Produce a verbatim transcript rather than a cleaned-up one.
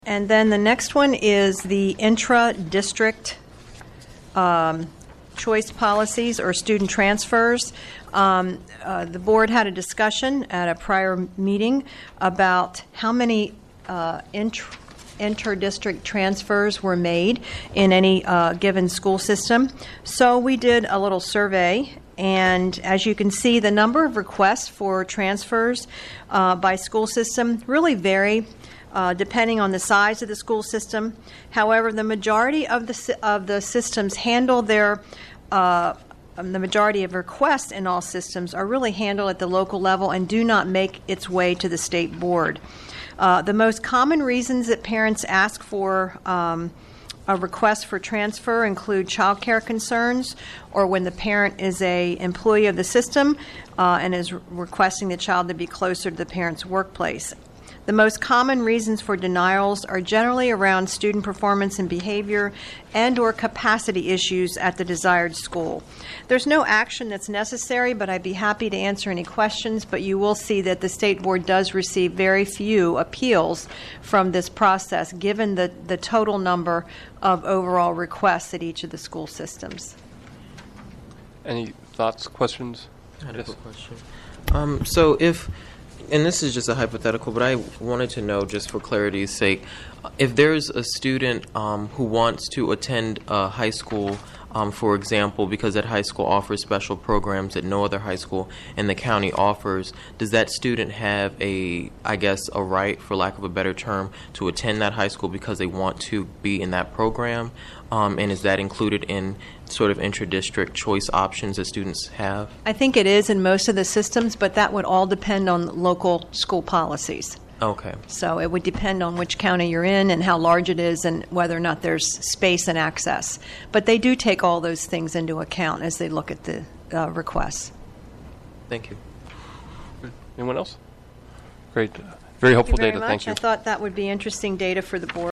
And then the next one is the intra-district um, choice policies or student transfers. Um, uh, the board had a discussion at a prior meeting about how many uh, int- inter-district transfers were made in any uh, given school system. So we did a little survey. And as you can see, the number of requests for transfers uh, by school system really vary uh, depending on the size of the school system. However, the majority of the of the systems handle their uh, the majority of requests in all systems are really handled at the local level and do not make its way to the state board. Uh, the most common reasons that parents ask for um, a request for transfer include child care concerns, or when the parent is a employee of the system uh, and is re- requesting the child to be closer to the parent's workplace. The most common reasons for denials are generally around student performance and behavior and or capacity issues at the desired school. There's no action that's necessary, but I'd be happy to answer any questions, but you will see that the State Board does receive very few appeals from this process, given the, the total number of overall requests at each of the school systems. Any thoughts, questions? I had Yes. a quick question. Um, so if, and this is just a hypothetical, but I wanted to know, just for clarity's sake, if there's a student um, who wants to attend a high school, um, for example, because that high school offers special programs that no other high school in the county offers, does that student have a, I guess, a right, for lack of a better term, to attend that high school because they want to be in that program? Um, and is that included in sort of intra-district choice options that students have? I think it is in most of the systems, but that would all depend on local school policies. Okay. So it would depend on which county you're in and how large it is and whether or not there's space and access. But they do take all those things into account as they look at the uh, requests. Thank you. Good. Anyone else? Great. Very helpful Thank you very data. much. Thank you. I thought that would be interesting data for the board.